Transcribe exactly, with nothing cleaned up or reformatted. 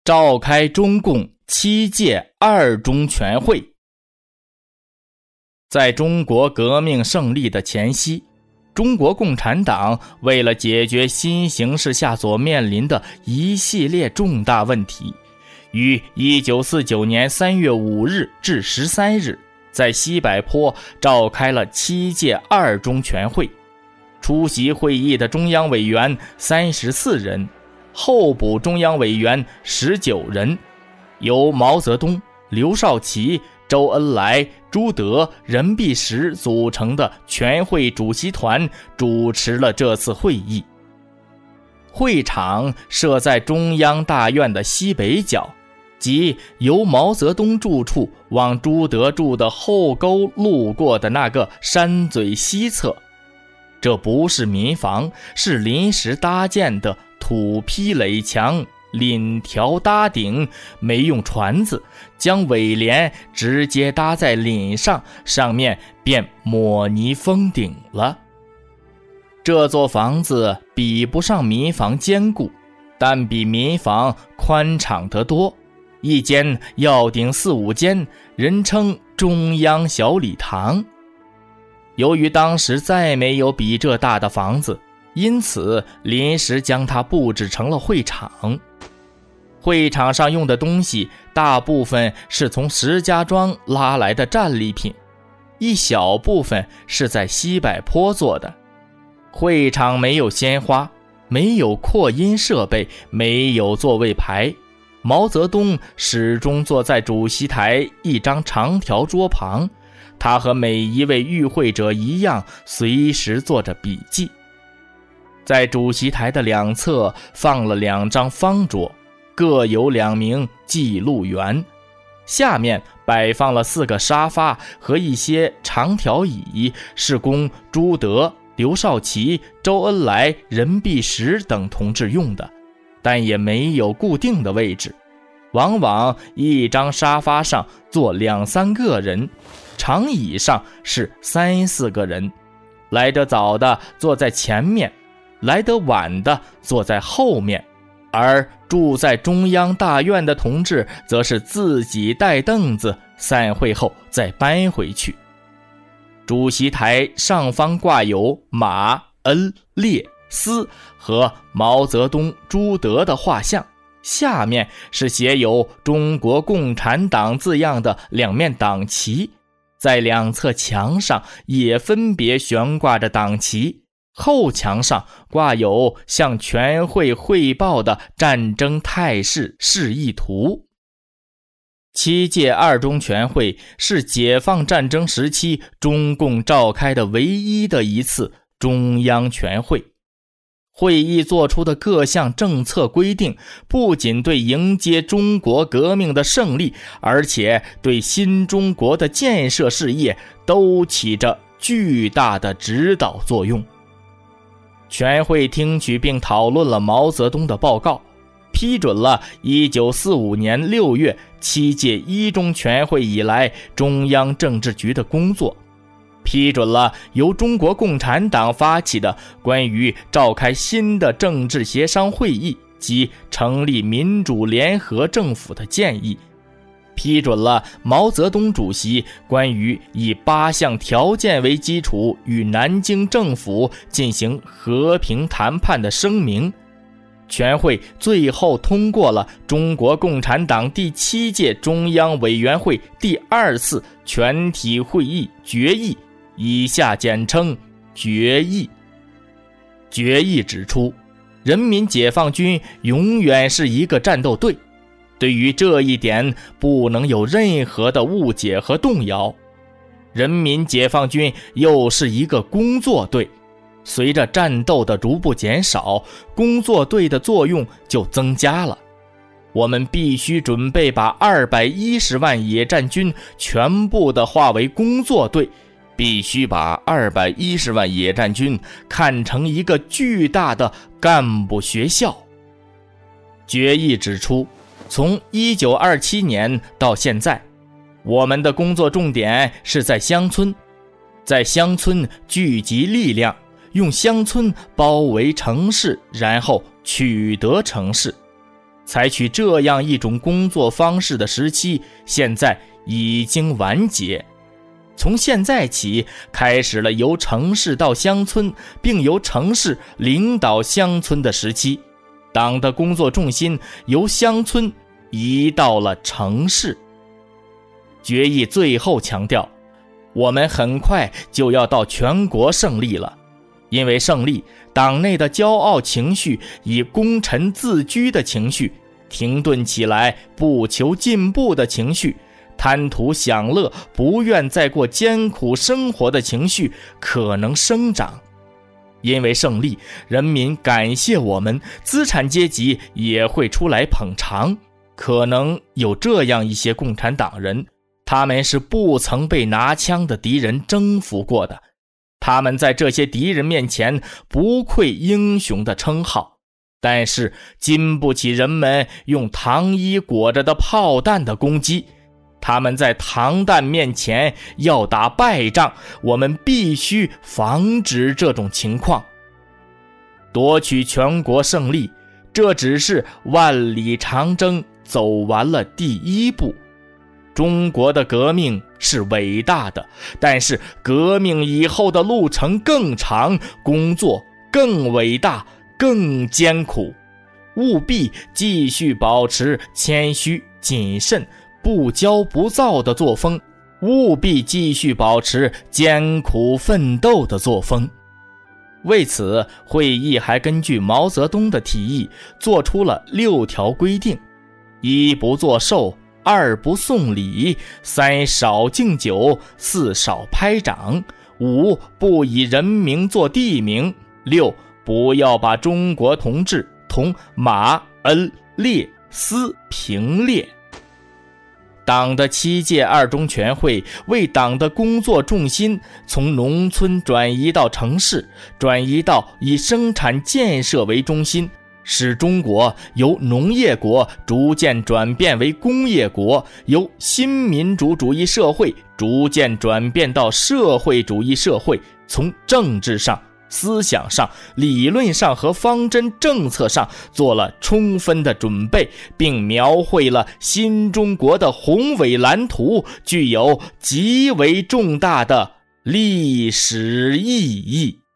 召开中共七届二中全会。在中国革命胜利的前夕，中国共产党为了解决新形势下所面临的一系列重大问题，于一九四九年三月五日至十三日在西柏坡召开了七届二中全会。出席会议的中央委员三十四人，候补中央委员十九人，由毛泽东、刘少奇、周恩来、朱德、任弼时组成的全会主席团主持了这次会议。会场设在中央大院的西北角，即由毛泽东住处往朱德住的后沟路过的那个山嘴西侧。这不是民房，是临时搭建的土坯垒墙，檩条搭顶，没用椽子，将尾帘直接搭在檩上，上面便抹泥封顶了。这座房子比不上民房坚固，但比民房宽敞得多，一间要顶四五间，人称中央小礼堂。由于当时再没有比这大的房子，因此临时将它布置成了会场。会场上用的东西大部分是从石家庄拉来的战利品，一小部分是在西柏坡做的。会场没有鲜花，没有扩音设备，没有座位牌。毛泽东始终坐在主席台一张长条桌旁，他和每一位与会者一样，随时做着笔记。在主席台的两侧放了两张方桌，各有两名记录员，下面摆放了四个沙发和一些长条椅，是供朱德、刘少奇、周恩来、任弼时等同志用的，但也没有固定的位置，往往一张沙发上坐两三个人，长椅上是三四个人，来得早的坐在前面，来得晚的坐在后面，而住在中央大院的同志则是自己带凳子，散会后再搬回去。主席台上方挂有马、恩、烈、司和毛泽东、朱德的画像，下面是写有中国共产党字样的两面党旗，在两侧墙上也分别悬挂着党旗，后墙上挂有向全会汇报的战争态势示意图。七届二中全会是解放战争时期中共召开的唯一的一次中央全会。会议做出的各项政策规定，不仅对迎接中国革命的胜利，而且对新中国的建设事业都起着巨大的指导作用。全会听取并讨论了毛泽东的报告，批准了一九四五年六月七届一中全会以来中央政治局的工作，批准了由中国共产党发起的关于召开新的政治协商会议及成立民主联合政府的建议，批准了毛泽东主席关于以八项条件为基础与南京政府进行和平谈判的声明。全会最后通过了中国共产党第七届中央委员会第二次全体会议决议，以下简称决议。决议指出，人民解放军永远是一个战斗队，对于这一点不能有任何的误解和动摇。人民解放军又是一个工作队，随着战斗的逐步减少，工作队的作用就增加了。我们必须准备把二百一十万野战军全部的化为工作队，必须把二百一十万野战军看成一个巨大的干部学校。决议指出，从一九二七年到现在，我们的工作重点是在乡村，在乡村聚集力量，用乡村包围城市，然后取得城市。 采取这样一种工作方式的时期现在已经完结。从现在起，开始了由城市到乡村，并由城市领导乡村的时期。党的工作重心由乡村移到了城市。决议最后强调，我们很快就要到全国胜利了。因为胜利，党内的骄傲情绪以功臣自居的情绪，停顿起来不求进步的情绪，贪图享乐不愿再过艰苦生活的情绪可能生长。因为胜利，人民感谢我们，资产阶级也会出来捧场。可能有这样一些共产党人，他们是不曾被拿枪的敌人征服过的，他们在这些敌人面前不愧英雄的称号，但是经不起人们用糖衣裹着的炮弹的攻击。他们在糖弹面前要打败仗，我们必须防止这种情况。夺取全国胜利，这只是万里长征走完了第一步。中国的革命是伟大的，但是革命以后的路程更长，工作更伟大，更艰苦。务必继续保持谦虚谨慎不骄不躁的作风，务必继续保持艰苦奋斗的作风。为此，会议还根据毛泽东的提议做出了六条规定：一不作寿，二不送礼，三少敬酒，四少拍掌，五不以人名作地名，六不要把中国同志同马、恩、列、私平列。党的七届二中全会为党的工作重心从农村转移到城市，转移到以生产建设为中心，使中国由农业国逐渐转变为工业国，由新民主主义社会逐渐转变到社会主义社会。从政治上、思想上、理论上和方针政策上做了充分的准备，并描绘了新中国的宏伟蓝图，具有极为重大的历史意义。